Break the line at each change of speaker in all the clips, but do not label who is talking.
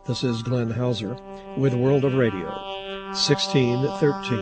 This is Glenn Hauser with World of Radio, 1613.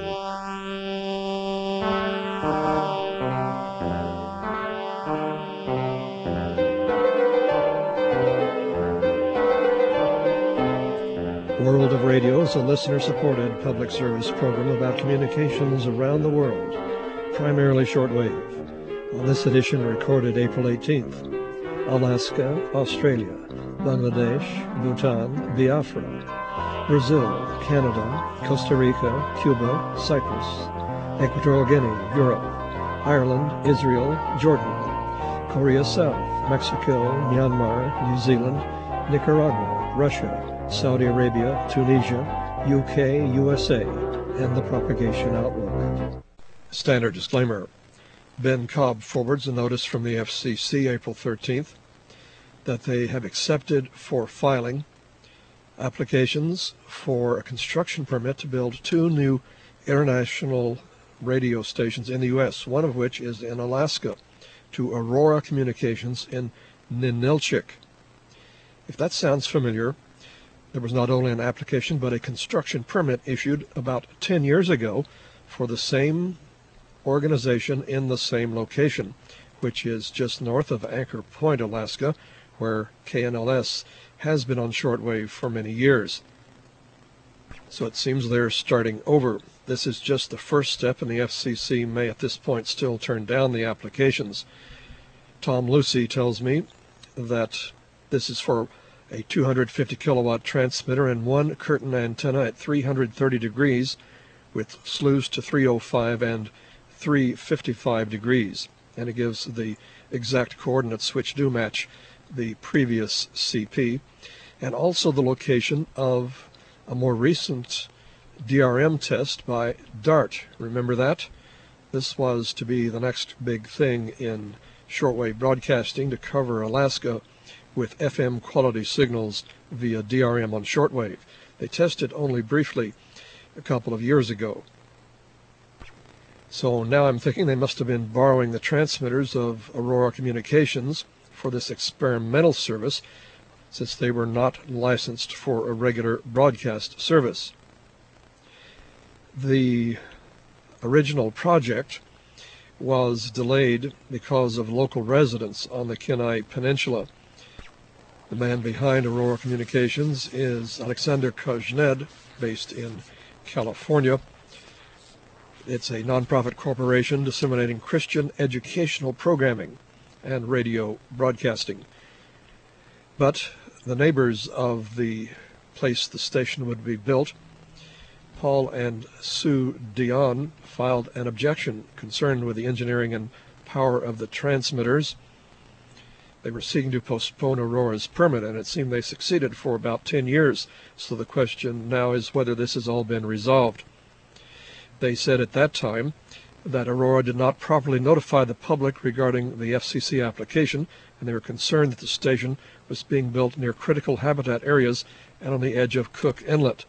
World of Radio is a listener-supported public service program about communications around the world, primarily shortwave. On this edition, recorded April 18th, Alaska, Australia, Bangladesh, Bhutan, Biafra, Brazil, Canada, Costa Rica, Cuba, Cyprus, Equatorial Guinea, Europe, Ireland, Israel, Jordan, Korea South, Mexico, Myanmar, New Zealand, Nicaragua, Russia, Saudi Arabia, Tunisia, UK, USA, and the Propagation Outlook. Standard disclaimer. Ben Cobb forwards a notice from the FCC April 13th that they have accepted for filing applications for a construction permit to build 2 new international radio stations in the U.S., one of which is in Alaska, to Aurora Communications in Ninilchik. If that sounds familiar, there was not only an application but a construction permit issued about 10 years ago for the same organization in the same location, which is just north of Anchor Point, Alaska, where KNLS has been on shortwave for many years. So it seems they're starting over. This is just the first step, and the FCC may at this point still turn down the applications. Tom Lucy tells me that this is for a 250 kilowatt transmitter and 1 curtain antenna at 330 degrees with slews to 305 and 355 degrees, and it gives the exact coordinates which do match the previous CP, and also the location of a more recent DRM test by DART. Remember that? This was to be the next big thing in shortwave broadcasting, to cover Alaska with FM quality signals via DRM on shortwave. They tested only briefly a couple of years ago. So now I'm thinking they must have been borrowing the transmitters of Aurora Communications for this experimental service, since they were not licensed for a regular broadcast service. The original project was delayed because of local residents on the Kenai Peninsula. The man behind Aurora Communications is Alexander Kajned, based in California. It's a nonprofit corporation disseminating Christian educational programming and radio broadcasting. But the neighbors of the place the station would be built, Paul and Sue Dion, filed an objection concerned with the engineering and power of the transmitters. They were seeking to postpone Aurora's permit, and it seemed they succeeded for about 10 years. So the question now is whether this has all been resolved. They said at that time that Aurora did not properly notify the public regarding the FCC application, and they were concerned that the station was being built near critical habitat areas and on the edge of Cook Inlet.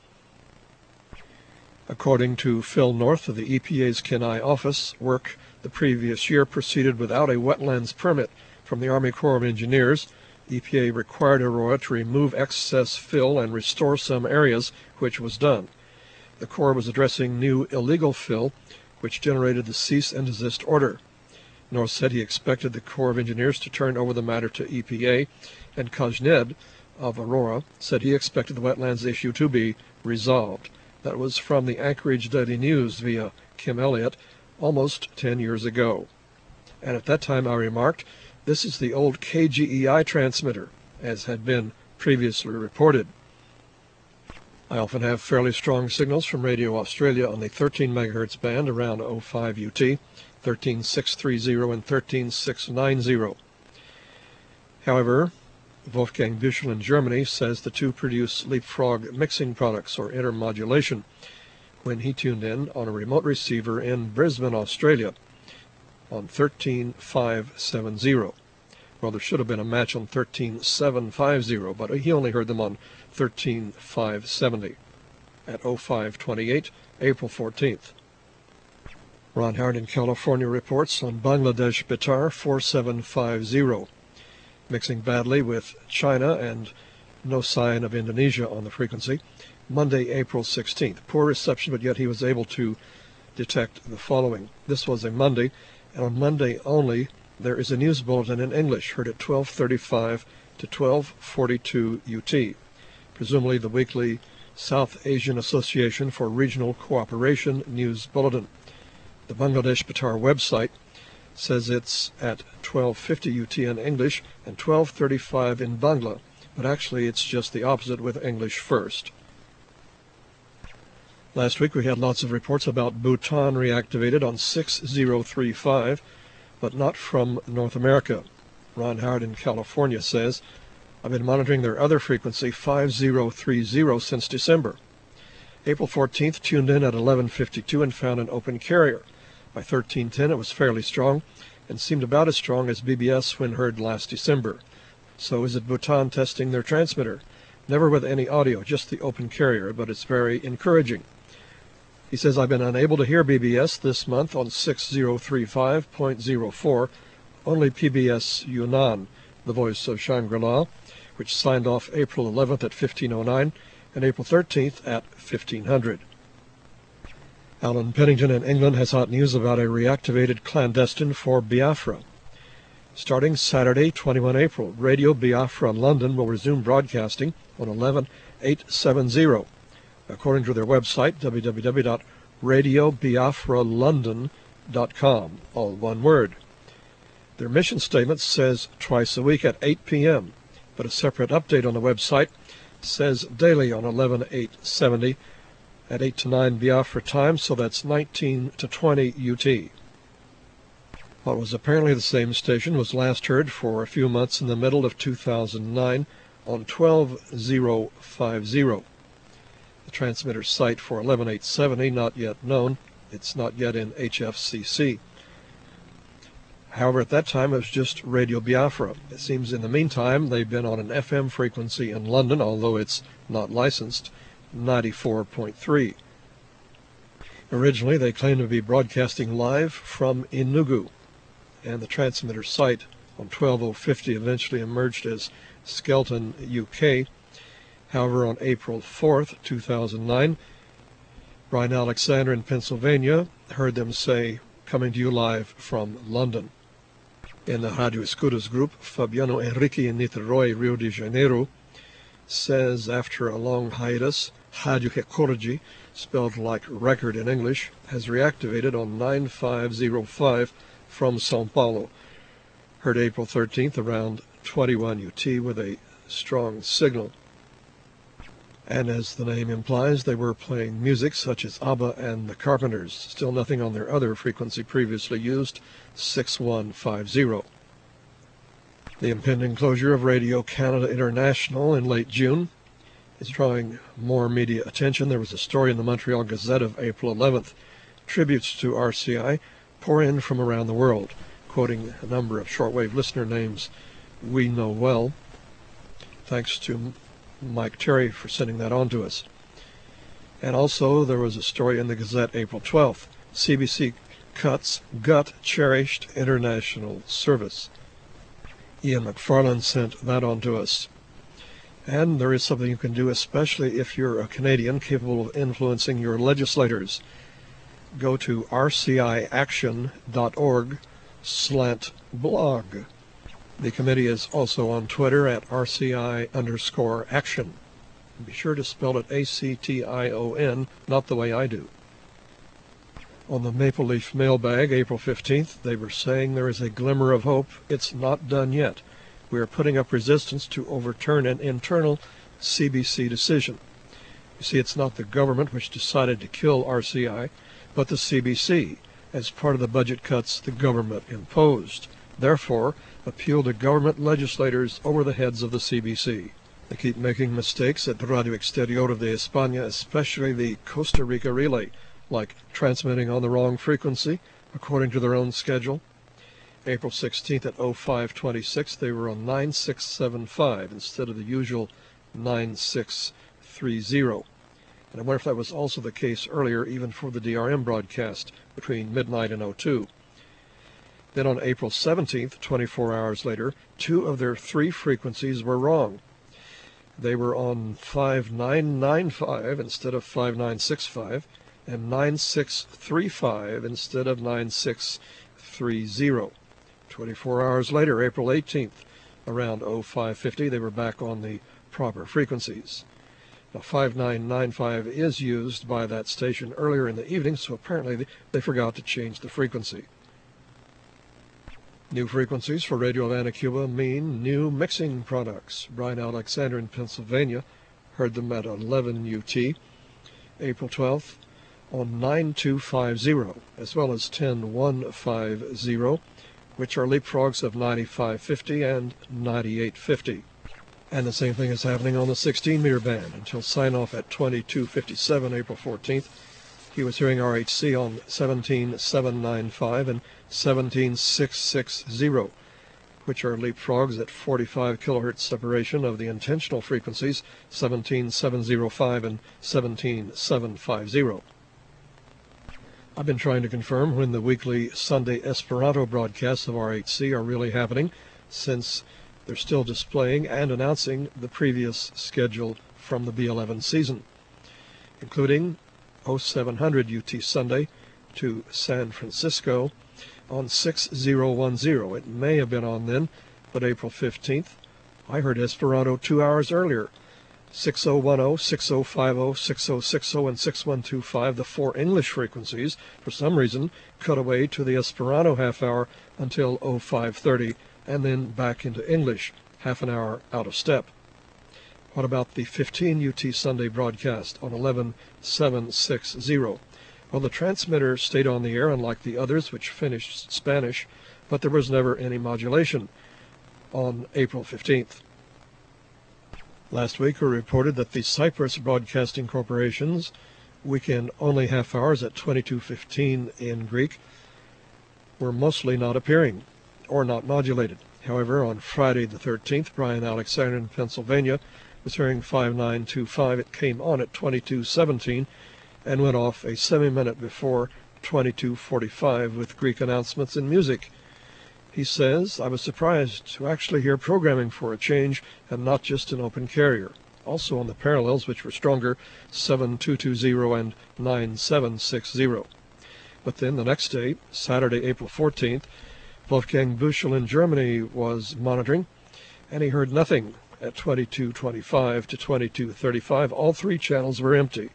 According to Phil North of the EPA's Kenai office, work the previous year proceeded without a wetlands permit from the Army Corps of Engineers. EPA required Aurora to remove excess fill and restore some areas, which was done. The Corps was addressing new illegal fill, which generated the cease and desist order. North said he expected the Corps of Engineers to turn over the matter to EPA, and Kajned of Aurora said he expected the wetlands issue to be resolved. That was from the Anchorage Daily News via Kim Elliott almost 10 years ago. And at that time I remarked, this is the old KGEI transmitter, as had been previously reported. I often have fairly strong signals from Radio Australia on the 13 MHz band around 05 UT, 13630 and 13690. However, Wolfgang Büchel in Germany says the two produce leapfrog mixing products, or intermodulation, when he tuned in on a remote receiver in Brisbane, Australia, on 13570. Well, there should have been a match on 13750, but he only heard them on 13570 at 0528, April 14th. Ron Howard in California reports on Bangladesh Betar 4750, mixing badly with China and No sign of Indonesia on the frequency. Monday, April 16th. Poor reception, but yet he was able to detect the following. This was a Monday, and on Monday only, there is a news bulletin in English, heard at 12:35 to 12:42 UT. Presumably the weekly South Asian Association for Regional Cooperation news bulletin. The Bangladesh Betar website says it's at 12:50 UT in English and 12:35 in Bangla, but actually it's just the opposite with English first. Last week we had lots of reports about Bhutan reactivated on 6035, but not from North America. Ron Howard in California says, I've been monitoring their other frequency, 5030, since December. April 14th, tuned in at 11:52 and found an open carrier. By 13:10 it was fairly strong and seemed about as strong as BBS when heard last December. So is it Bhutan testing their transmitter? Never with any audio, just the open carrier, but it's very encouraging. He says, I've been unable to hear BBS this month on 6035.04, only PBS Yunnan, the voice of Shangri-La, which signed off April 11th at 1509 and April 13th at 1500. Alan Pennington in England has hot news about a reactivated clandestine for Biafra. Starting Saturday, 21 April, Radio Biafra London will resume broadcasting on 11870. According to their website, www.radiobiafralondon.com, all one word. Their mission statement says twice a week at 8 p.m., but a separate update on the website says daily on 11870 at 8 to 9 Biafra time, so that's 19 to 20 UT. What was apparently the same station was last heard for a few months in the middle of 2009 on 12050. The transmitter site for 11870 not yet known. It's not yet in HFCC. However, at that time it was just Radio Biafra. It seems in the meantime they've been on an FM frequency in London, although it's not licensed, 94.3. Originally they claimed to be broadcasting live from Enugu, and the transmitter site on 12050 eventually emerged as Skelton, UK. However, on April 4th, 2009, Brian Alexander in Pennsylvania heard them say, coming to you live from London. In the Radio Escudos group, Fabiano Henrique in Niterói, Rio de Janeiro, says after a long hiatus, Rádio Recorde, spelled like record in English, has reactivated on 9505 from São Paulo. Heard April 13th around 21 UT with a strong signal. And as the name implies, they were playing music such as ABBA and the Carpenters. Still nothing on their other frequency previously used, 6150. The impending closure of Radio Canada International in late June is drawing more media attention. There was a story in the Montreal Gazette of April 11th. Tributes to RCI pour in from around the world, quoting a number of shortwave listener names we know well. Thanks to Mike Terry for sending that on to us. And also there was a story in the Gazette April 12th. CBC cuts gut cherished international service. Ian McFarland sent that on to us. And there is something you can do, especially if you're a Canadian capable of influencing your legislators. Go to rciaction.org/blog. The committee is also on Twitter at RCI_action. Be sure to spell it ACTION, not the way I do. On the Maple Leaf mailbag, April 15th, they were saying there is a glimmer of hope. It's not done yet. We are putting up resistance to overturn an internal CBC decision. You see, it's not the government which decided to kill RCI, but the CBC, as part of the budget cuts the government imposed. Therefore, appeal to government legislators over the heads of the CBC. They keep making mistakes at Radio Exterior de España, especially the Costa Rica relay, like transmitting on the wrong frequency, according to their own schedule. April 16th at 0526, they were on 9675 instead of the usual 9630. And I wonder if that was also the case earlier, even for the DRM broadcast between midnight and 02. Then on April 17th, 24 hours later, 2 of their 3 frequencies were wrong. They were on 5995 instead of 5965, and 9635 instead of 9630. 24 hours later, April 18th, around 0550, they were back on the proper frequencies. Now, 5995 is used by that station earlier in the evening, so apparently they forgot to change the frequency. New frequencies for Radio Havana, Cuba mean new mixing products. Brian Alexander in Pennsylvania heard them at 11 UT, April 12th, on 9250, as well as 10150, which are leapfrogs of 9550 and 9850. And the same thing is happening on the 16-meter band until sign-off at 2257, April 14th. He was hearing RHC on 17795 and 17660, which are leapfrogs at 45 kilohertz separation of the intentional frequencies 17705 and 17750. I've been trying to confirm when the weekly Sunday Esperanto broadcasts of RHC are really happening, since they're still displaying and announcing the previous schedule from the B11 season, including 0700 UT Sunday to San Francisco on 6010. It may have been on then, but April 15th, I heard Esperanto 2 hours earlier. 6010, 6050, 6060, and 6125, the 4 English frequencies, for some reason, cut away to the Esperanto half hour until 0530, and then back into English, half an hour out of step. What about the 15 UT Sunday broadcast on 11760? Well, the transmitter stayed on the air, unlike the others, which finished Spanish, but there was never any modulation on April 15th. Last week we reported that the Cyprus Broadcasting Corporation's weekend-only half hours at 22:15 in Greek were mostly not appearing, or not modulated. However, on Friday the 13th, Brian Alexander in Pennsylvania was hearing 5925. It came on at 22:17 and went off a semi-minute before 22:45 with Greek announcements and music. He says, I was surprised to actually hear programming for a change and not just an open carrier. Also on the parallels, which were stronger, 7220 and 9760. But then the next day, Saturday, April 14th, Wolfgang Büchel in Germany was monitoring, and he heard nothing at 2225 to 2235. All 3 channels were empty.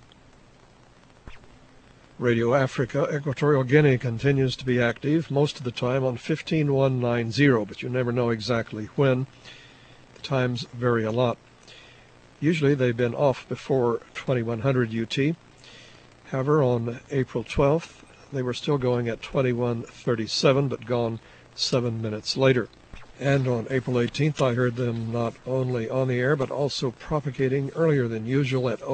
Radio Africa, Equatorial Guinea, continues to be active, most of the time on 15190, but you never know exactly when. The times vary a lot. Usually they've been off before 2100 UT. However, on April 12th, they were still going at 2137, but gone 7 minutes later. And on April 18th, I heard them not only on the air, but also propagating earlier than usual at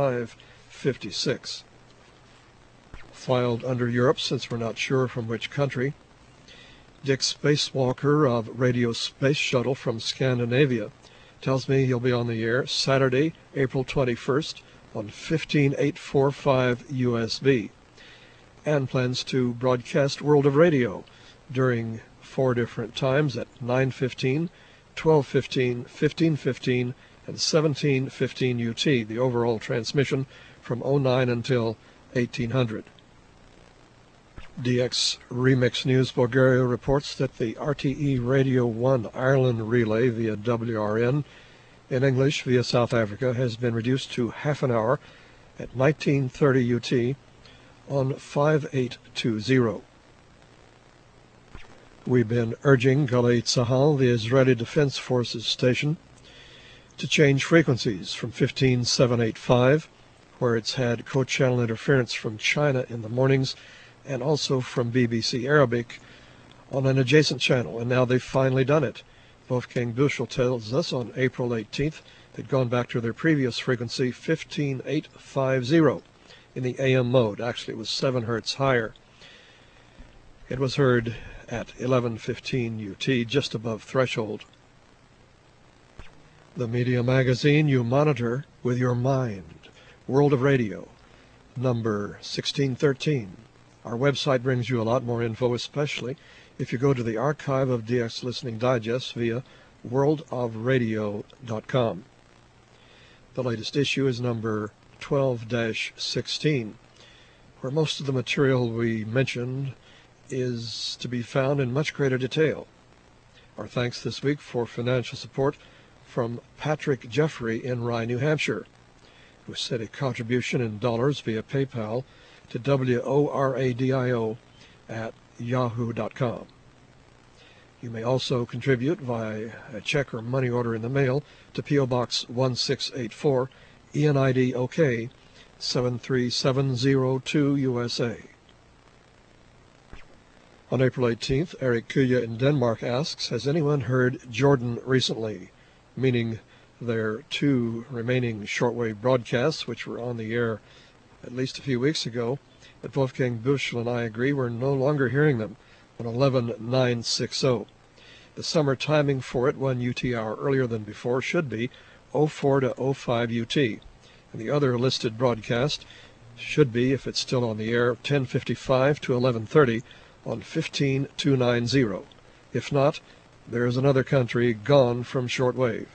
0556. Filed under Europe, since we're not sure from which country. Dick Spacewalker of Radio Space Shuttle from Scandinavia tells me he'll be on the air Saturday, April 21st on 15845 USB, and plans to broadcast World of Radio during 4 different times at 9:15, 12:15, 15:15, and 17:15 UT, the overall transmission from 09 until 1800. DX Remix News Bulgaria reports that the RTE Radio 1 Ireland relay via WRN in English via South Africa has been reduced to half an hour at 19:30 UT on 5820. We've been urging Galei Tzahal, the Israeli Defense Forces station, to change frequencies from 15785, where it's had co-channel interference from China in the mornings, and also from BBC Arabic on an adjacent channel, and now they've finally done it. Wolfgang Büchel tells us on April 18th they'd gone back to their previous frequency, 15850, in the AM mode. Actually, it was 7 hertz higher. It was heard at 11:15 UT, just above threshold. The media magazine you monitor with your mind. World of Radio, number 1613. Our website brings you a lot more info, especially if you go to the archive of DX Listening Digest via worldofradio.com. The latest issue is number 12-16, where most of the material we mentioned is to be found in much greater detail. Our thanks this week for financial support from Patrick Jeffrey in Rye, New Hampshire, who sent a contribution in dollars via PayPal to WORADIO@yahoo.com. You may also contribute via a check or money order in the mail to P.O. Box 1684, ENID OK 73702 USA. On April 18th, Eric Kuya in Denmark asks, has anyone heard Jordan recently? Meaning their two remaining shortwave broadcasts, which were on the air at least a few weeks ago, but Wolfgang Büschel and I agree we're no longer hearing them on 11960. The summer timing for it, 1 UT hour earlier than before, should be 04 to 05 UT. And the other listed broadcast should be, if it's still on the air, 1055 to 1130 on 15290. If not, there is another country gone from shortwave.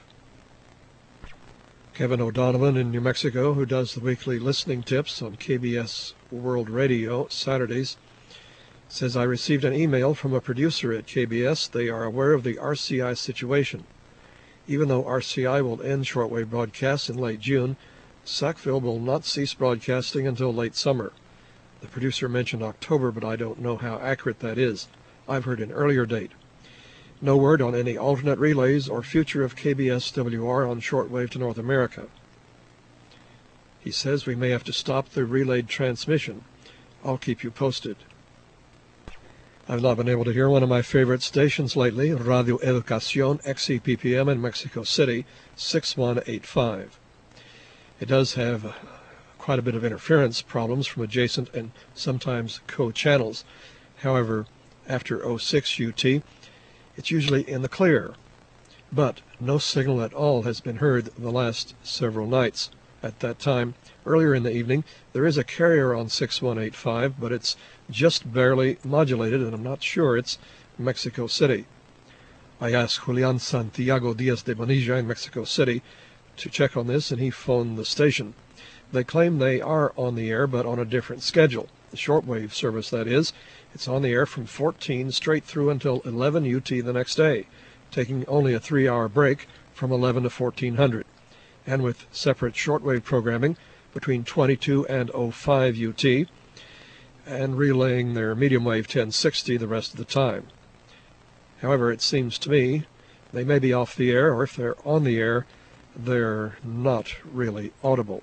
Kevin O'Donovan in New Mexico, who does the weekly listening tips on KBS World Radio Saturdays, says, I received an email from a producer at KBS. They are aware of the RCI situation. Even though RCI will end shortwave broadcasts in late June, Sackville will not cease broadcasting until late summer. The producer mentioned October, but I don't know how accurate that is. I've heard an earlier date. No word on any alternate relays or future of KBS-WR on shortwave to North America. He says we may have to stop the relayed transmission. I'll keep you posted. I've not been able to hear one of my favorite stations lately, Radio Educación XEPPM in Mexico City, 6185. It does have quite a bit of interference problems from adjacent and sometimes co-channels. However, after 06 UT, it's usually in the clear. But no signal at all has been heard the last several nights. At that time, earlier in the evening, there is a carrier on 6185, but it's just barely modulated, and I'm not sure it's Mexico City. I asked Julian Santiago Diaz de Bonilla in Mexico City to check on this, and he phoned the station. They claim they are on the air, but on a different schedule. The shortwave service, that is. It's on the air from 14 straight through until 11 UT the next day, taking only a 3-hour break from 11 to 1400. And with separate shortwave programming between 22 and 05 UT, and relaying their medium wave 1060 the rest of the time. However, it seems to me they may be off the air, or if they're on the air, they're not really audible.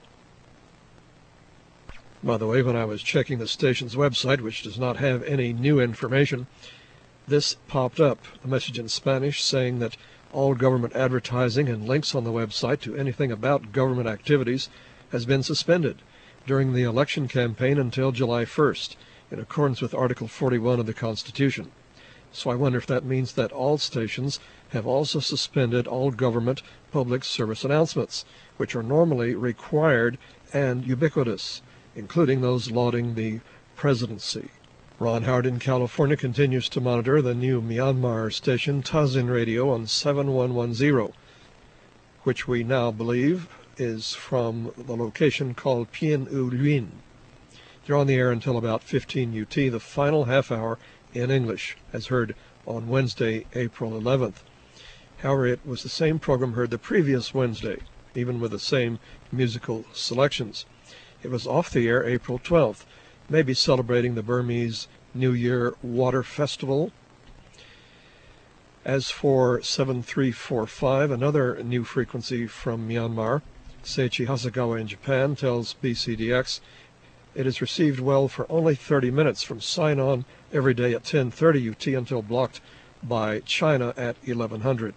By the way, when I was checking the station's website, which does not have any new information, this popped up, a message in Spanish saying that all government advertising and links on the website to anything about government activities has been suspended during the election campaign until July 1st, in accordance with Article 41 of the Constitution. So I wonder if that means that all stations have also suspended all government public service announcements, which are normally required and ubiquitous, including those lauding the presidency. Ron Howard in California continues to monitor the new Myanmar station Tazin Radio on 7110, which we now believe is from the location called Pien U Luen. They're on the air until about 15 UT, the final half hour in English, as heard on Wednesday, April 11th. However, it was the same program heard the previous Wednesday, even with the same musical selections. It was off the air April 12th, maybe celebrating the Burmese New Year Water Festival. As for 7345, another new frequency from Myanmar, Seiichi Hasegawa in Japan tells BCDX it is received well for only 30 minutes from sign-on every day at 10:30 UT until blocked by China at 1100.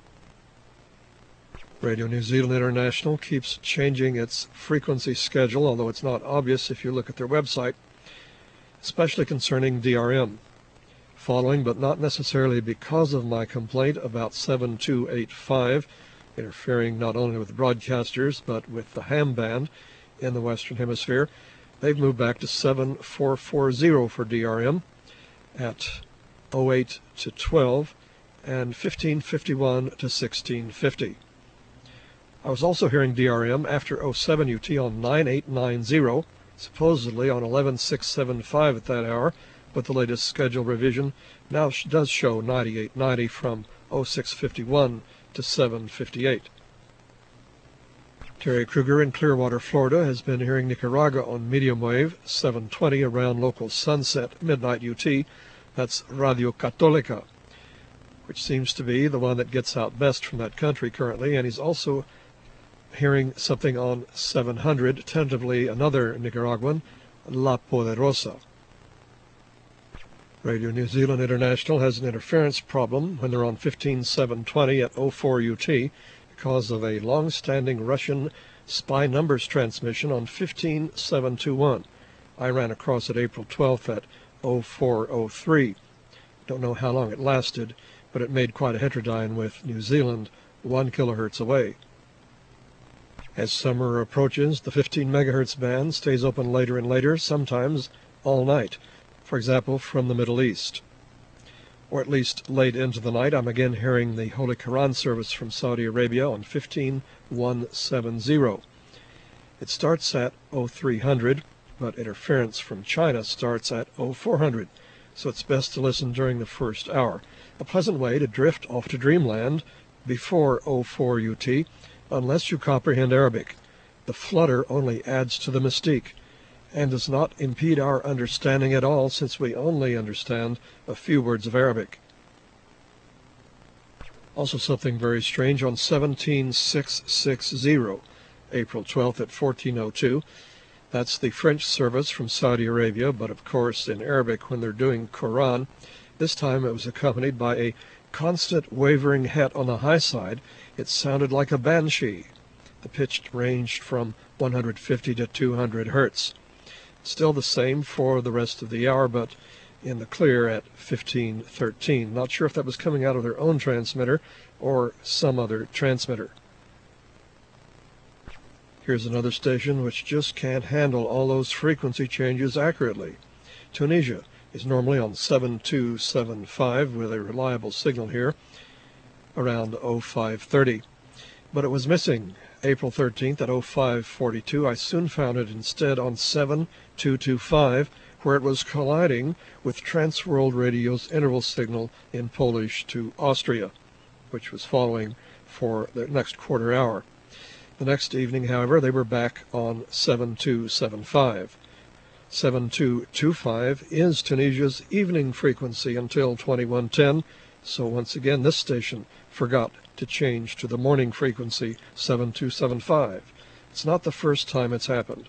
Radio New Zealand International keeps changing its frequency schedule, although it's not obvious if you look at their website, especially concerning DRM. Following, but not necessarily because of my complaint about 7285, interfering not only with broadcasters but with the ham band in the Western Hemisphere, they've moved back to 7440 for DRM at 08 to 12 and 1551 to 1650. I was also hearing DRM after 07 UT on 9890, supposedly on 11675 at that hour, but the latest schedule revision now does show 9890 from 0651 to 758. Terry Kruger in Clearwater, Florida, has been hearing Nicaragua on medium wave 720 around local sunset, midnight UT. That's Radio Católica, which seems to be the one that gets out best from that country currently, and he's also hearing something on 700, tentatively another Nicaraguan, La Poderosa. Radio New Zealand International has an interference problem when they're on 15720 at 04 UT because of a long-standing Russian spy numbers transmission on 15721. I ran across it April 12th at 0403. Don't know how long it lasted, but it made quite a heterodyne with New Zealand 1 kilohertz away. As summer approaches, the 15 megahertz band stays open later and later, sometimes all night, for example, from the Middle East. Or at least late into the night, I'm again hearing the Holy Quran service from Saudi Arabia on 15170. It starts at 0300, but interference from China starts at 0400, so it's best to listen during the first hour. A pleasant way to drift off to dreamland before 04 UT, unless you comprehend Arabic. The flutter only adds to the mystique, and does not impede our understanding at all, since we only understand a few words of Arabic. Also something very strange on 17660, April 12th at 1402. That's the French service from Saudi Arabia, but of course in Arabic when they're doing Quran. This time it was accompanied by a constant wavering het on the high side. It sounded like a banshee. The pitch ranged from 150 to 200 hertz. Still the same for the rest of the hour, but in the clear at 1513. Not sure if that was coming out of their own transmitter or some other transmitter. Here's another station which just can't handle all those frequency changes accurately. Tunisia is normally on 7275 with a reliable signal here around 0530, but it was missing April 13th at 0542. I soon found it instead on 7225, where it was colliding with Transworld Radio's interval signal in Polish to Austria, which was following for the next quarter hour. The next evening, however, they were back on 7275. 7225 is Tunisia's evening frequency until 2110, so once again this station forgot to change to the morning frequency 7275. It's not the first time it's happened.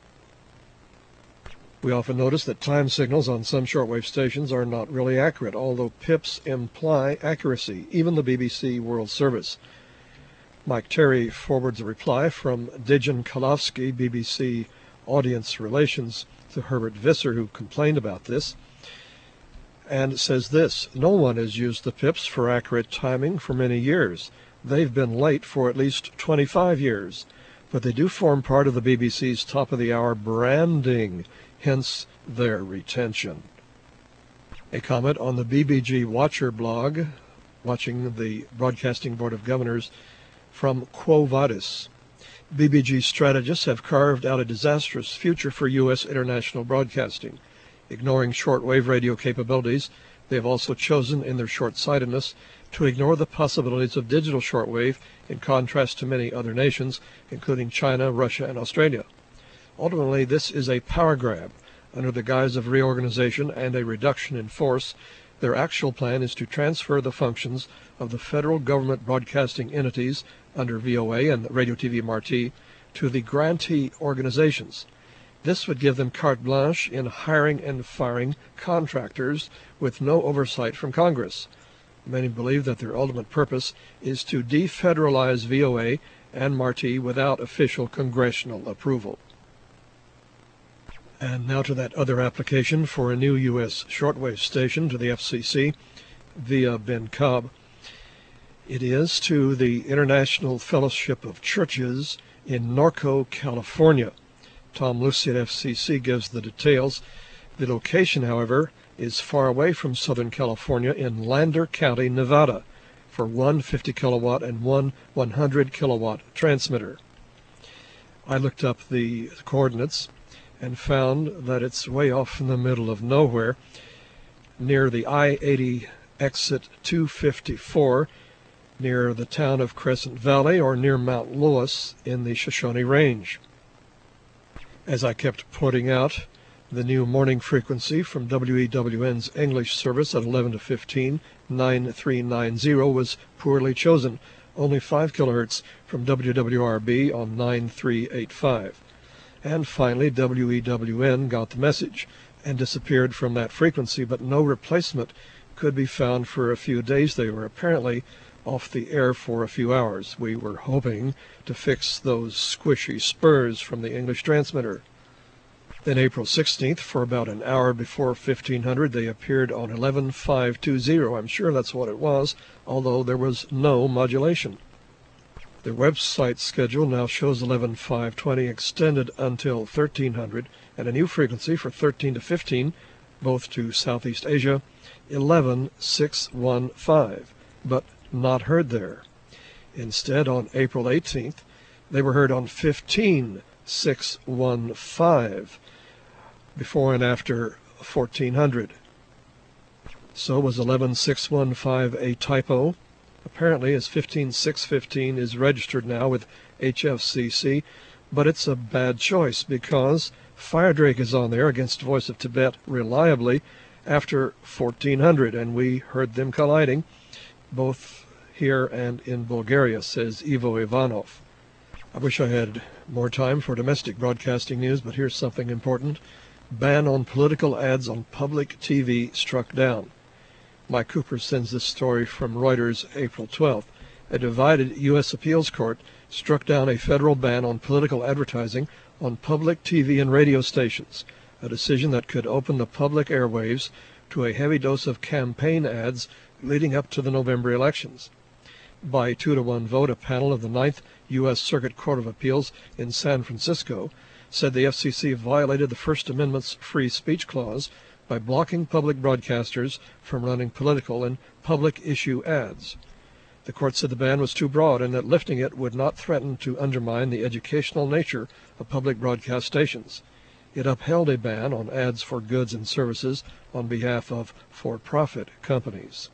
We often notice that time signals on some shortwave stations are not really accurate, although pips imply accuracy, even the BBC World Service. Mike Terry forwards a reply from Dejan Kalovsky, BBC Audience Relations, to Herbert Visser, who complained about this, and says this: no one has used the pips for accurate timing for many years. They've been late for at least 25 years, but they do form part of the BBC's top-of-the-hour branding, hence their retention. A comment on the BBG Watcher blog, watching the Broadcasting Board of Governors, from Quo Vadis. BBG strategists have carved out a disastrous future for U.S. international broadcasting. Ignoring shortwave radio capabilities, they have also chosen, in their short-sightedness, to ignore the possibilities of digital shortwave, in contrast to many other nations, including China, Russia, and Australia. Ultimately, this is a power grab. Under the guise of reorganization and a reduction in force, their actual plan is to transfer the functions of the federal government broadcasting entities under VOA and Radio TV Marti to the grantee organizations. This would give them carte blanche in hiring and firing contractors with no oversight from Congress. Many believe that their ultimate purpose is to defederalize VOA and Marti without official congressional approval. And now to that other application for a new U.S. shortwave station to the FCC via Ben Cobb. It is to the International Fellowship of Churches in Norco, California. Tom Lucy at FCC gives the details. The location, however, is far away from Southern California in Lander County, Nevada. for one 50 kilowatt and one 100 kilowatt transmitter. I looked up the coordinates and found that it's way off in the middle of nowhere, near the I-80 exit 254, near the town of Crescent Valley, or near Mount Lewis in the Shoshone Range. As I kept pointing out, the new morning frequency from WEWN's English service at 11 to 15, 9390, was poorly chosen, only 5 kilohertz from WWRB on 9385. And finally, WEWN got the message and disappeared from that frequency, but no replacement could be found for a few days. They were apparently off the air for a few hours. We were hoping to fix those squishy spurs from the English transmitter. Then April 16th, for about an hour before 1500, they appeared on 11520. I'm sure that's what it was, although there was no modulation. The website schedule now shows 11520 extended until 1300, and a new frequency for 13 to 15, both to Southeast Asia, 11615, but not heard there. Instead, on April 18th, they were heard on 15615, before and after 1400. So was 11615 a typo? Apparently, as 15615 is registered now with HFCC, but it's a bad choice because Firedrake is on there against Voice of Tibet reliably after 1400, and we heard them colliding, both here and in Bulgaria, says Ivo Ivanov. I wish I had more time for domestic broadcasting news, but here's something important. Ban on political ads on public TV struck down. Mike Cooper sends this story from Reuters, April 12th. A divided U.S. appeals court struck down a federal ban on political advertising on public TV and radio stations, a decision that could open the public airwaves to a heavy dose of campaign ads leading up to the November elections. By 2-to-1 vote, a panel of the 9th U.S. Circuit Court of Appeals in San Francisco said the FCC violated the First Amendment's free speech clause by blocking public broadcasters from running political and public issue ads. The court said the ban was too broad and that lifting it would not threaten to undermine the educational nature of public broadcast stations. It upheld a ban on ads for goods and services on behalf of for-profit companies.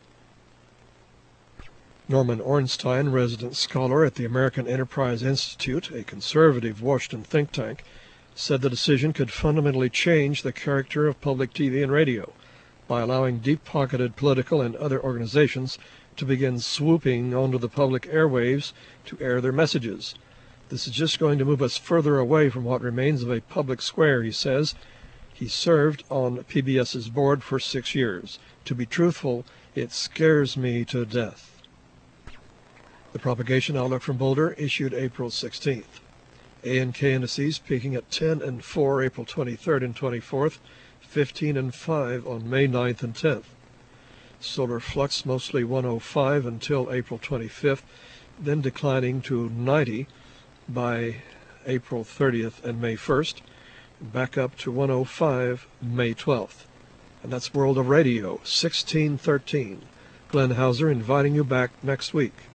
Norman Ornstein, resident scholar at the American Enterprise Institute, a conservative Washington think tank, said the decision could fundamentally change the character of public TV and radio by allowing deep-pocketed political and other organizations to begin swooping onto the public airwaves to air their messages. This is just going to move us further away from what remains of a public square, he says. He served on PBS's board for 6 years. To be truthful, it scares me to death. The Propagation Outlook from Boulder, issued April 16th. A and K indices peaking at 10 and 4 April 23rd and 24th, 15 and 5 on May 9th and 10th. Solar flux mostly 105 until April 25th, then declining to 90 by April 30th and May 1st, back up to 105 May 12th. And that's World of Radio, 1613. Glenn Hauser inviting you back next week.